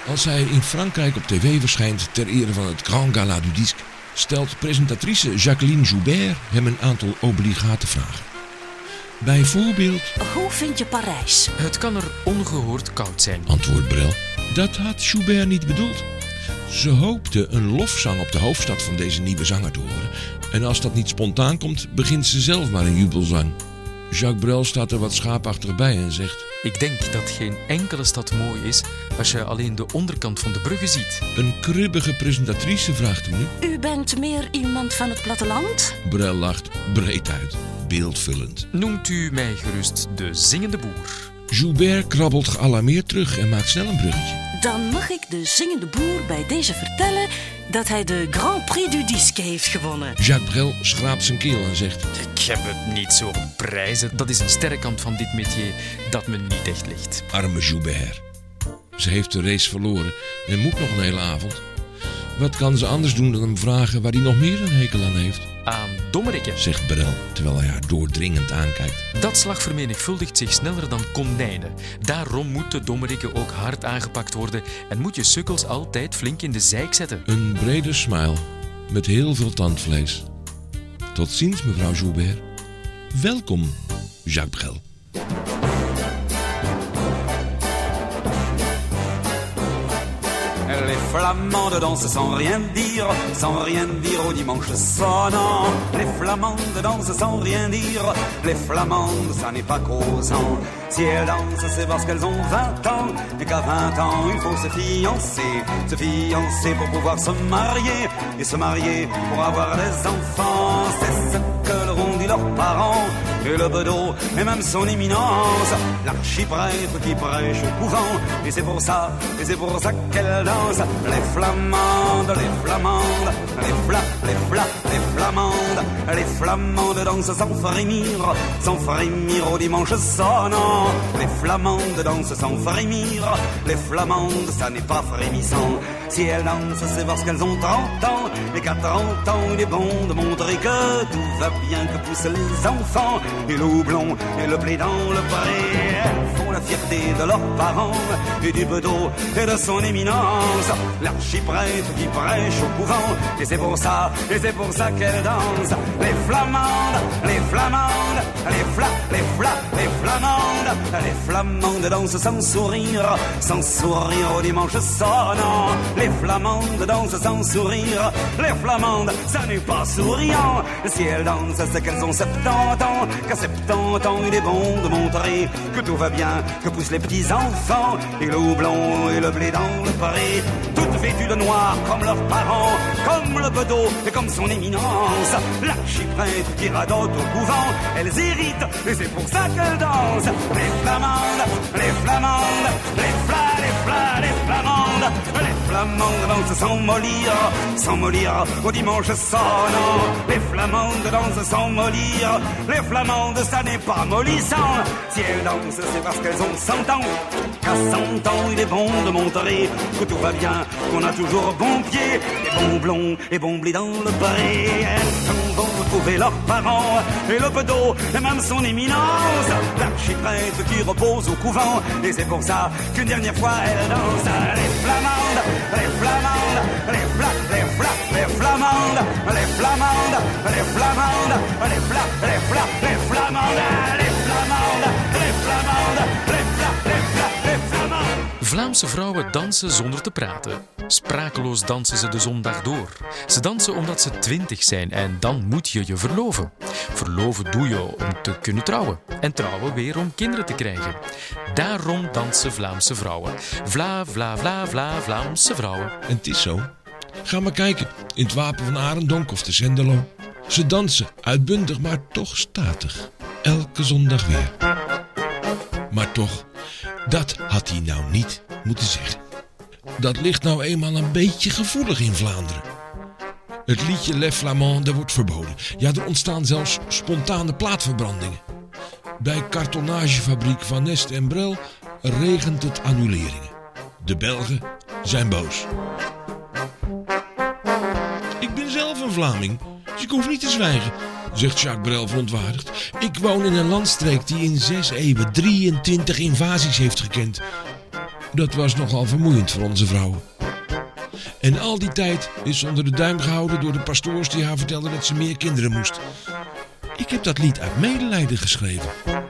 Als hij in Frankrijk op tv verschijnt ter ere van het Grand Gala du Disque, stelt presentatrice Jacqueline Joubert hem een aantal obligate vragen. Bijvoorbeeld... Hoe vind je Parijs? Het kan er ongehoord koud zijn, antwoordt Brel. Dat had Joubert niet bedoeld. Ze hoopte een lofzang op de hoofdstad van deze nieuwe zanger te horen. En als dat niet spontaan komt, begint ze zelf maar een jubelzang. Jacques Brel staat er wat schaapachtig bij en zegt... Ik denk dat geen enkele stad mooi is als je alleen de onderkant van de bruggen ziet. Een kribbige presentatrice vraagt hem nu... U bent meer iemand van het platteland? Brel lacht breed uit, beeldvullend. Noemt u mij gerust de zingende boer. Joubert krabbelt gealarmeerd terug en maakt snel een bruggetje. Dan mag ik de zingende boer bij deze vertellen dat hij de Grand Prix du Disque heeft gewonnen. Jacques Brel schraapt zijn keel en zegt... Ik heb het niet zo op prijzen. Dat is een sterke kant van dit métier dat me niet echt ligt. Arme Joubert. Ze heeft de race verloren en moet nog een hele avond. Wat kan ze anders doen dan hem vragen waar hij nog meer een hekel aan heeft? Aan dommerikken, zegt Brel, terwijl hij haar doordringend aankijkt. Dat slag vermenigvuldigt zich sneller dan konijnen. Daarom moeten dommerikken ook hard aangepakt worden en moet je sukkels altijd flink in de zeik zetten. Een brede smile met heel veel tandvlees. Tot ziens, mevrouw Joubert. Welkom, Jacques Brel. Les flamandes dansent sans rien dire, sans rien dire au dimanche sonnant. Les flamandes dansent sans rien dire, les flamandes ça n'est pas causant. Si elles dansent c'est parce qu'elles ont vingt ans, et qu'à vingt ans il faut se fiancer, se fiancer pour pouvoir se marier, et se marier pour avoir des enfants. C'est ce que leur ont dit leurs parents, et le bedeau, et même son éminence, l'archiprêtre qui prêche au couvent, et c'est pour ça, et c'est pour ça qu'elle danse. Les flamandes, les flamandes, les fla, les fla, les flamandes, les flamandes dansent sans frémir, sans frémir au dimanche sonnant. Les flamandes dansent sans frémir, les flamandes ça n'est pas frémissant. Si elles dansent c'est parce qu'elles ont trente ans, et qu'à trente ans il est bon de montrer que tout va bien, que poussent les enfants, et le houblon et le blé dans le pré. Elles font la fierté de leurs parents, et du bedeau et de son éminence, l'archiprêtre qui prêche au couvent, et c'est pour ça, et c'est pour ça qu'elle danse. Les flamandes, les flamandes, les fla, les fla, les flamandes, les flamandes dansent sans sourire, sans sourire au dimanche sonnant. Les flamandes dansent sans sourire, les flamandes, ça n'est pas souriant. Si elles dansent, c'est qu'elles ont septante ans, qu'à septante ans il est bon de montrer que tout va bien, que poussent les petits enfants, et le houblon et le blé dans le pré. Toutes vêtues de noir comme leurs parents, comme le bedeau et comme son éminence, l'archiprêtre qui radote au couvent, elles héritent et c'est pour ça qu'elles dansent. Les flamandes, les flamandes, les fla, les fla, les flamandes, les flamandes dansent sans mollir, sans mollir au dimanche sonnant. Les flamandes dansent sans mollir, les flamandes ça n'est pas mollissant. Si elles dansent c'est parce qu'elles ont cent ans, qu'à cent ans il est bon de montrer que tout va bien, qu'on a toujours bon pied, et bon blond, et bon blé dans le pré. Elles vont retrouver leurs parents, et le bedeau, et même son éminence, l'archiprêtre qui repose au couvent, et c'est pour ça qu'une dernière fois elle danse. Les flamandes, les flamandes, les fla, les fla, les flamandes, les flamandes, les flamandes, les fla, les fla, les flamandes, les flamandes, les flamandes, les fla, les fla, les flamandes. Vlaamse vrouwen dansen zonder te praten. Sprakeloos dansen ze de zondag door. Ze dansen omdat ze twintig zijn en dan moet je je verloven. Verloven doe je om te kunnen trouwen. En trouwen weer om kinderen te krijgen. Daarom dansen Vlaamse vrouwen. Vla, vla, vla, vla, Vlaamse vrouwen. En het is zo. Ga maar kijken in het Wapen van Arendonk of de Zendelo. Ze dansen uitbundig, maar toch statig. Elke zondag weer. Maar toch, dat had hij nou niet moeten zeggen. Dat ligt nou eenmaal een beetje gevoelig in Vlaanderen. Het liedje Les Flamands wordt verboden. Ja, er ontstaan zelfs spontane plaatverbrandingen. Bij kartonnagefabriek Van Nest en Brel regent het annuleringen. De Belgen zijn boos. Ik ben zelf een Vlaming, dus ik hoef niet te zwijgen, zegt Jacques Brel verontwaardigd. Ik woon in een landstreek die in zes eeuwen drieëntwintig invasies heeft gekend. Dat was nogal vermoeiend voor onze vrouwen. En al die tijd is ze onder de duim gehouden door de pastoors die haar vertelden dat ze meer kinderen moest. Ik heb dat lied uit medelijden geschreven.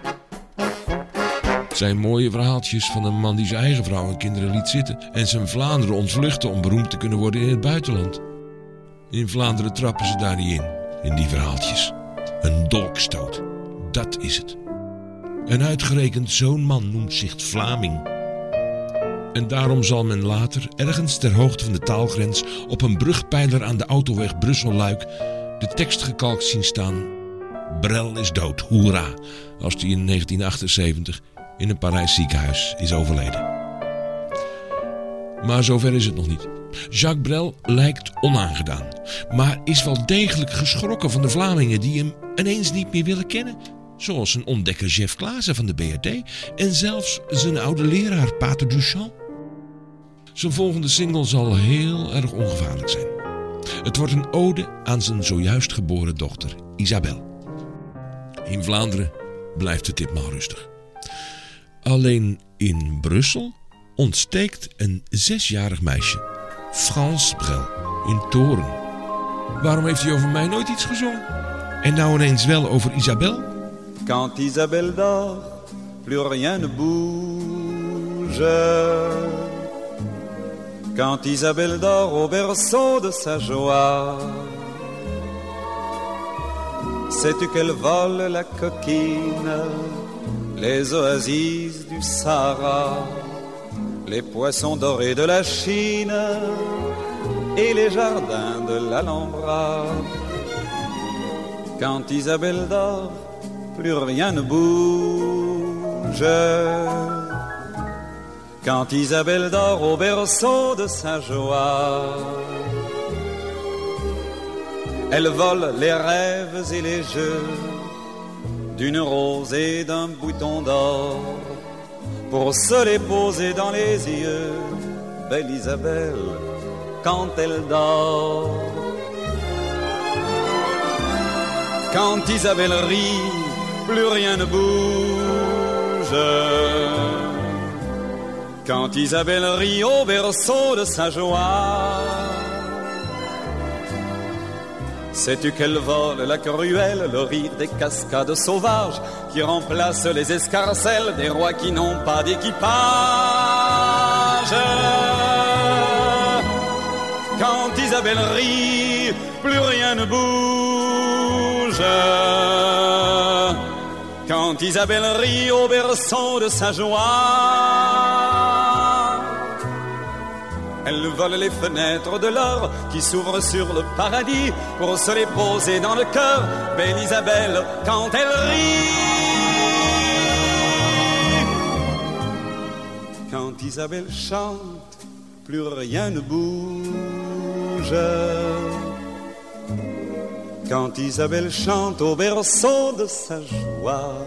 Het zijn mooie verhaaltjes van een man die zijn eigen vrouw en kinderen liet zitten en zijn Vlaanderen ontvluchtte om beroemd te kunnen worden in het buitenland. In Vlaanderen trappen ze daar niet in, in die verhaaltjes. Een dolkstoot, dat is het. En uitgerekend zo'n man noemt zich Vlaming. En daarom zal men later, ergens ter hoogte van de taalgrens, op een brugpijler aan de autoweg Brussel-Luik de tekst gekalkt zien staan: Brel is dood, hoera, als hij in negentien achtenzeventig in een Parijs ziekenhuis is overleden. Maar zover is het nog niet. Jacques Brel lijkt onaangedaan, maar is wel degelijk geschrokken van de Vlamingen die hem ineens niet meer willen kennen. Zoals zijn ontdekker Jeff Klaassen van de B R T en zelfs zijn oude leraar Pater Duchamp. Zijn volgende single zal heel erg ongevaarlijk zijn. Het wordt een ode aan zijn zojuist geboren dochter Isabel. In Vlaanderen blijft het ditmaal rustig. Alleen in Brussel ontsteekt een zesjarig meisje, France Brel, in toren. Waarom heeft hij over mij nooit iets gezongen? En nou ineens wel over Isabel? Quand Isabelle dort, plus rien ne bouge. Quand Isabelle dort au berceau de sa joie, sais-tu qu'elle vole la coquine, les oasis du Sahara, les poissons dorés de la Chine et les jardins de l'Alhambra. Quand Isabelle dort, plus rien ne bouge. Quand Isabelle dort au berceau de sa joie, elle vole les rêves et les jeux d'une rose et d'un bouton d'or pour se les poser dans les yeux. Belle Isabelle, quand elle dort. Quand Isabelle rit, plus rien ne bouge. Quand Isabelle rit au berceau de sa joie, sais-tu qu'elle vole la cruelle, le rire des cascades sauvages qui remplacent les escarcelles des rois qui n'ont pas d'équipage. Quand Isabelle rit, plus rien ne bouge. Quand Isabelle rit au berceau de sa joie, elle vole les fenêtres de l'or qui s'ouvrent sur le paradis pour se les poser dans le cœur. Belle Isabelle, quand elle rit. Quand Isabelle chante, plus rien ne bouge. Quand Isabelle chante au berceau de sa joie,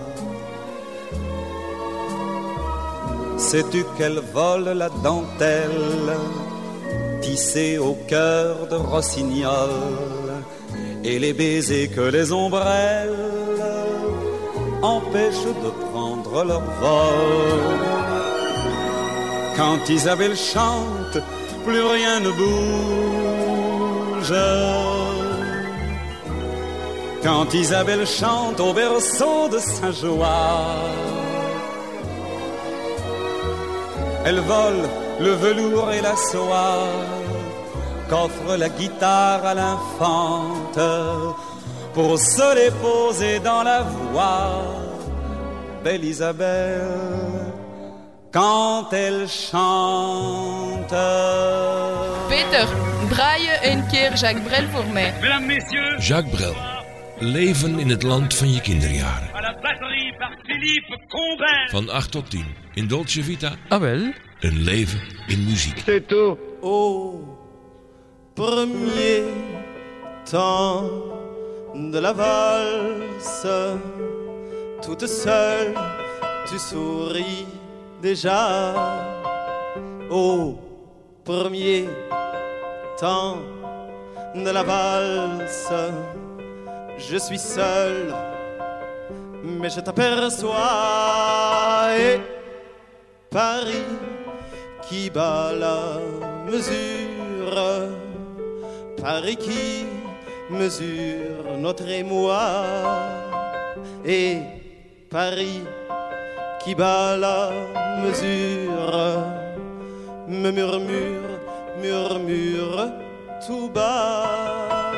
sais-tu qu'elle vole la dentelle tissée au cœur de rossignol et les baisers que les ombrelles empêchent de prendre leur vol. Quand Isabelle chante, plus rien ne bouge. Quand Isabelle chante au berceau de sa joie, elle vole le velours et la soie qu'offre la guitare à l'infante pour se les poser dans la voix. Belle Isabelle, quand elle chante. Peter, draai je een keer Jacques Brel voor mij. Mesdames, messieurs. Jacques Brel. Leven in het land van je kinderjaren. À la batterie par Philippe Combin. Van acht tot tien. In Dolce Vita. Ah wel? Een leven in muziek. C'est tout. Au premier temps de la valse, toute seule, tu souris déjà. Au premier temps de la valse, je suis seul, mais je t'aperçois. Et Paris qui bat la mesure, Paris qui mesure notre émoi, et Paris qui bat la mesure me murmure, murmure tout bas.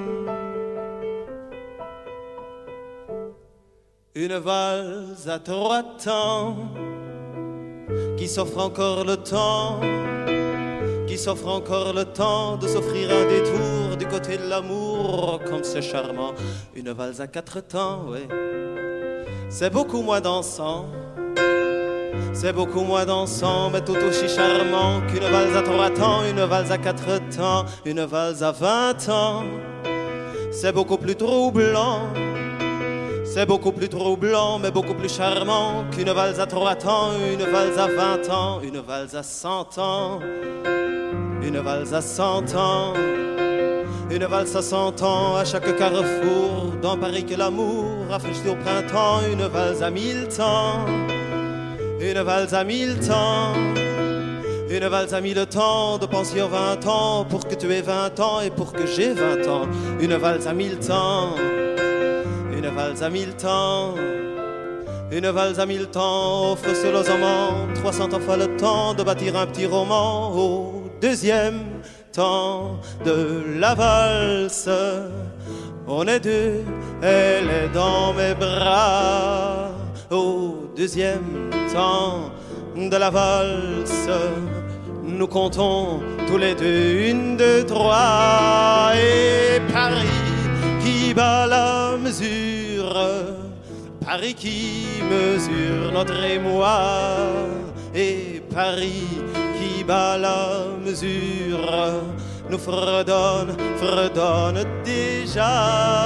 Une valse à trois temps qui s'offre encore le temps, qui s'offre encore le temps de s'offrir un détour du côté de l'amour, comme c'est charmant. Une valse à quatre temps, ouais, c'est beaucoup moins dansant, c'est beaucoup moins dansant, mais tout aussi charmant qu'une valse à trois temps, une valse à quatre temps, une valse à vingt ans. C'est beaucoup plus troublant, c'est beaucoup plus troublant, mais beaucoup plus charmant qu'une valse à trois temps, une valse à vingt ans, une valse à cent ans, une valse à cent ans, une valse à cent ans, à chaque carrefour, dans Paris que l'amour rafraîchit au printemps, une valse à mille temps, une valse à mille temps, une valse à mille temps, de penser aux vingt ans, pour que tu aies vingt ans et pour que j'ai vingt ans, une valse à mille temps. Une valse à mille temps, une valse à mille temps, offre sur les amants trois cents fois le temps de bâtir un petit roman. Au deuxième temps de la valse, on est deux, elle est dans mes bras. Au deuxième temps de la valse, nous comptons tous les deux, une, deux, trois, et Paris qui bat la mesure, Paris qui mesure notre émoi, et Paris qui bat la mesure, nous fredonne, fredonne déjà.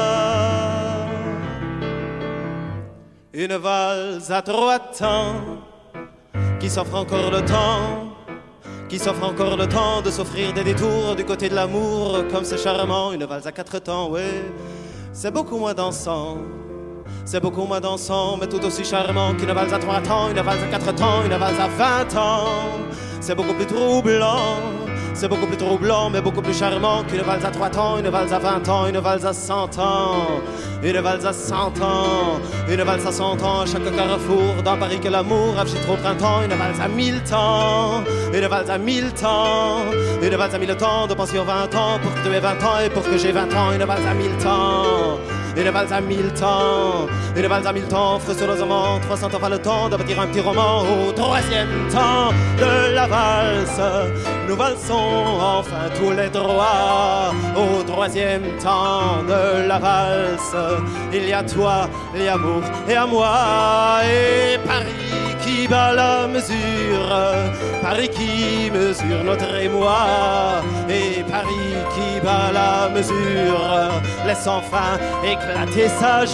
Une valse à trois temps, qui s'offre encore le temps, qui s'offre encore le temps de s'offrir des détours du côté de l'amour, comme c'est charmant. Une valse à quatre temps, ouais, c'est beaucoup moins dansant, c'est beaucoup moins dansant, mais tout aussi charmant qu'une valse à trois temps, une valse à quatre temps, une valse à vingt ans. C'est beaucoup plus troublant, c'est beaucoup plus troublant, mais beaucoup plus charmant qu'une valse à trois temps, une valse à vingt ans, une valse à cent ans, une valse à cent ans, une valse à cent ans, à chaque carrefour, dans Paris que l'amour rafraîchit au printemps, une valse à mille temps, une valse à mille temps, une valse à mille temps, de penser aux vingt ans, pour que tu aies vingt ans et pour que j'ai vingt ans, une valse à mille temps. Une valse à mille temps, une valse à mille temps, offre sur les amants trois cents fois le temps de bâtir un petit roman. Au troisième temps de la valse, nous valsons enfin tous les droits. Au troisième temps de la valse, il y a toi, il y a l'amour et à moi, et Paris qui bat la mesure, Paris qui mesure notre émoi, et Paris qui bat la mesure, laisse enfin éclater sa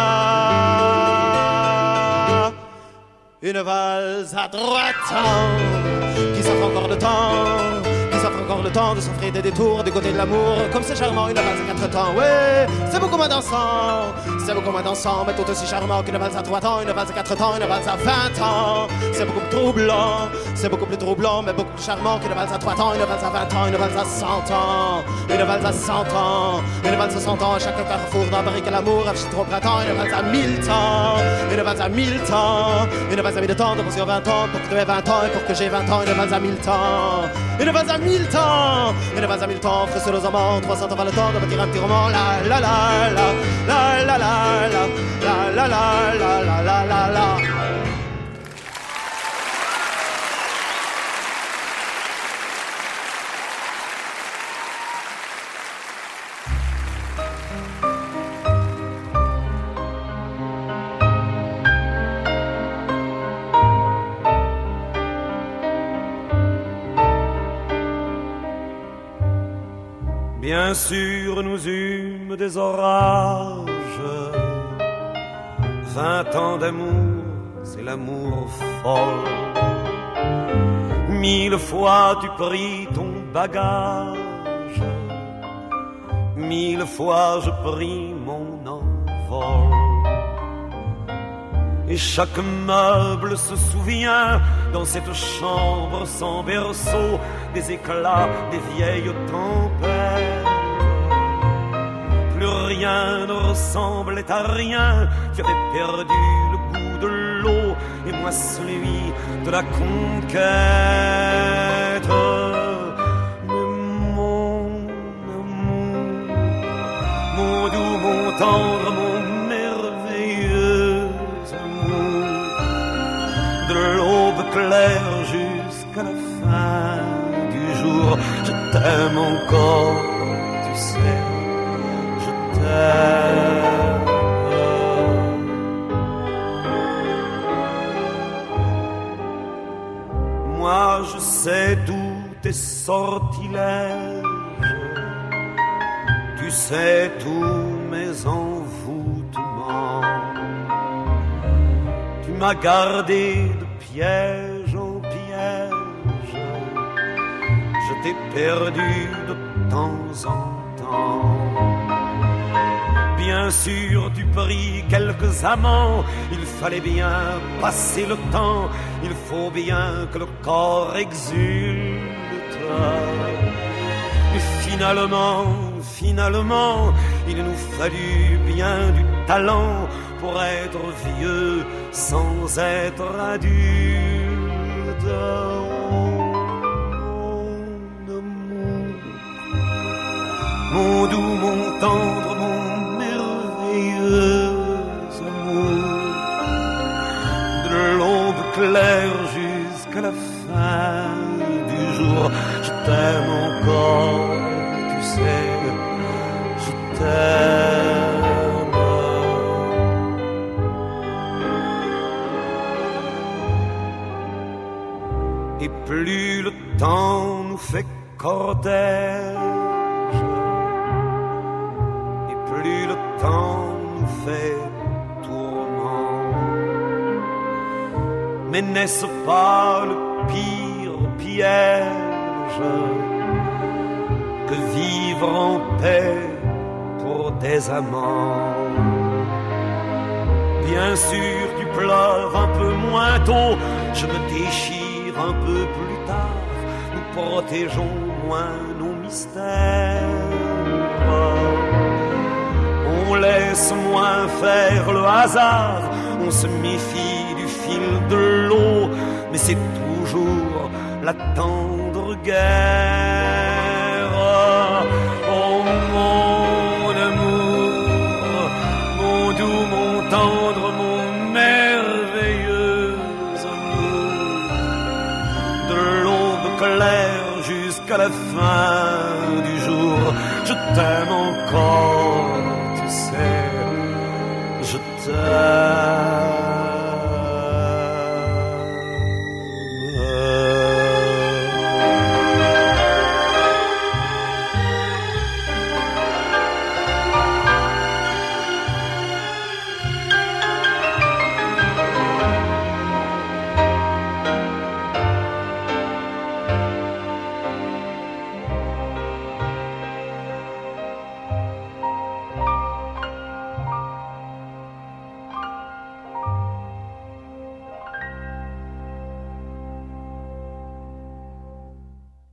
joie. Une valse à droite qui s'offre encore le temps, qui s'offre encore le temps de s'offrir des détours du côté de l'amour, comme c'est charmant. Une valse à quatre temps, ouais, c'est beaucoup moins dansant, c'est beaucoup moins dansant, mais tout aussi charmant qu'une valse à trois temps, une valse à quatre temps, une valse à vingt ans. C'est beaucoup plus troublant, c'est beaucoup plus troublant, mais beaucoup plus charmant qu'une valse à trois temps, une valse à vingt ans, une valse à cent ans, une valse à cent ans, une valse à cent ans, à chaque carrefour dans Paris que l'amour rafraîchit au printemps, une valse à mille temps, une valse à mille temps, une valse à mille temps, de penser aux vingt ans, pour que tu aies vingt ans et pour que j'ai vingt ans, une valse à mille temps, une valse à mille temps, une valse à mille temps, offre sur les amants trois cents fois le temps de bâtir un petit roman. La la la la la la la la la la la la la la la. Bien sûr, nous eûmes des orages, vingt ans d'amour, c'est l'amour folle. Mille fois tu pris ton bagage, mille fois je pris mon envol. Et chaque meuble se souvient, dans cette chambre sans berceau, des éclats des vieilles tempêtes. Plus rien ne ressemblait à rien, tu avais perdu le goût de l'eau, et moi celui de la conquête. Mais mon amour, mon doux, mon tendre, mon merveilleux amour, de l'aube claire jusqu'à la fin du jour, je t'aime encore, tu sais, je t'aime. Moi je sais tous tes sortilèges, tu sais tous mes envoûtements. Tu m'as gardé de piège en piège, je t'ai perdu de temps en temps. Bien sûr tu pris quelques amants, il fallait bien passer le temps, il faut bien que le corps exulte. Et finalement, finalement, il nous fallut bien du talent pour être vieux sans être adulte. Mon doux, mon tendre, mon merveilleux amour, de l'aube claire jusqu'à la fin du jour, je t'aime encore, tu sais, je t'aime. Et plus le temps nous fait cortège, plus le temps nous fait tourment. Mais n'est-ce pas le pire piège que vivre en paix pour des amants? Bien sûr tu pleures un peu moins tôt, je me déchire un peu plus tard, nous protégeons moins nos mystères. On laisse moins faire le hasard, on se méfie du fil de l'eau, mais c'est toujours la tendre guerre. Oh mon amour, mon doux, mon tendre, mon merveilleux amour, de l'aube claire jusqu'à la fin du jour, je t'aime encore, je t'aime.